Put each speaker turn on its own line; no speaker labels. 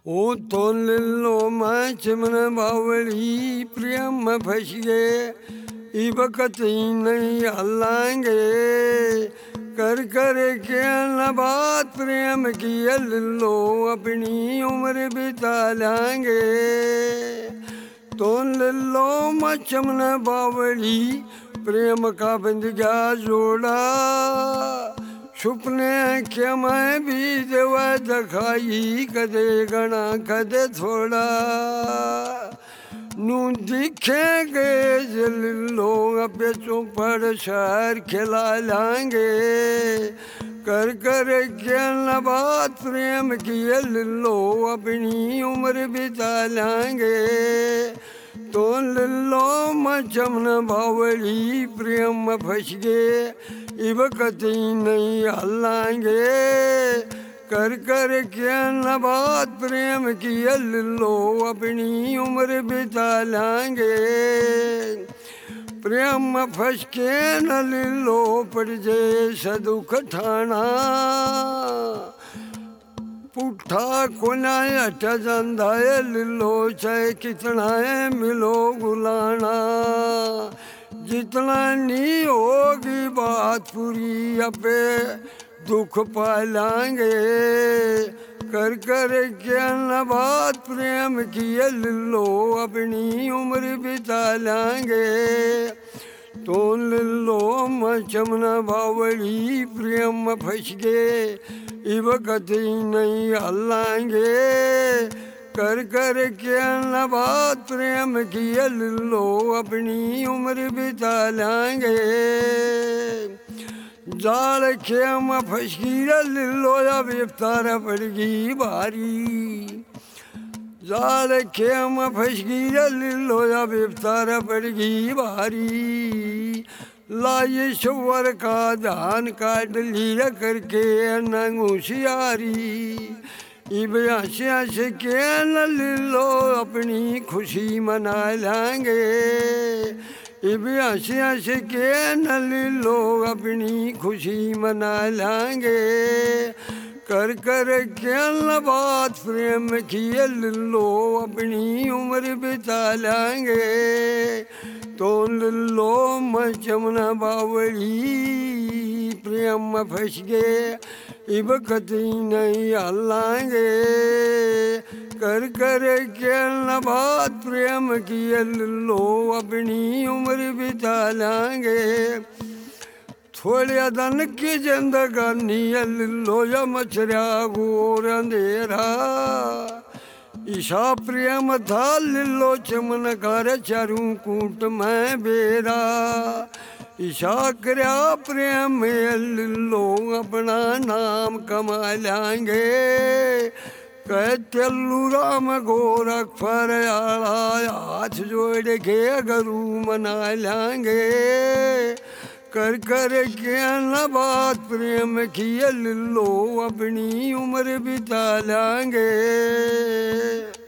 ओ तो लिल्लो मैं चिमन बावली प्रेम में फंस गए इबकत ही नहीं हलाएंगे कर कर के न बात प्रेम की लिल्लो अपनी उम्र बिता लेंगे तो लिल्लो मैं चिमन बावली प्रेम का बंद गया जोड़ा सुपने के मैं भी देवा दिखाई कदे गणा कदे थोड़ा नू दिखेंगे लोग अपने चौपड़ शहर खिला लेंगे कर कर के न बात प्रेम की लो अपनी उम्र बिता लेंगे तो लिल्लो मचमन बावली प्रेम में फंस गए इबकत ही नहीं हलाएंगे कर कर के न बात प्रेम की लिल्लो अपनी उम्र बिता लेंगे प्रेम में फंस के न लिल्लो पड़ जाए सदुख ठाना पुठा कोना हट जाता है लिल्लो चाहे कितना है मिलो गुलाना जितना नहीं होगी बात पूरी अपे दुख पालेंगे कर कर के न बात प्रेम की लिल्लो अपनी उम्र बिता लेंगे तो लिल्लो मचमना बावली प्रेम में फंस गए इबकत ही नहीं हलाएंगे कर कर के न बात प्रेम की लिल्लो अपनी उम्र बिता लेंगे जाल खेम फंस गई लिल्लो अब इफ्तार पड़ गई भारी जाल खेम फंस गई लिल्लो अब इफ्तार पड़ गई भारी लाई सुवर का धान काट लिया करके नंगूसियारी इब हंस हंस के न लिल्लो अपनी खुशी मना लेंगे इब हंस हंस के न लिल्लो अपनी खुशी मना लेंगे कर कर के न बात प्रेम की लिल्लो अपनी उम्र बिता लेंगे तो लिल्लो मचमना बावली प्रेम में फंस गए इबकत ही नहीं हलाएंगे कर कर के न बात प्रेम की लिल्लो अपनी उम्र बिता लेंगे थोड़े दिन की जिंदगानी लिल्लो या मचरिया गोर अंधेरा ईशा प्रेम था लिल्लो चमन कर चारू कूट में बेरा ईशा करया प्रेम में लिल्लो अपना नाम कमा लेंगे कह तेलू राम गोरख पर आला हाथ जोड़ के गरू मना लेंगे कर कर के न बात प्रेम की लिल्लो अपनी उम्र बिता लेंगे।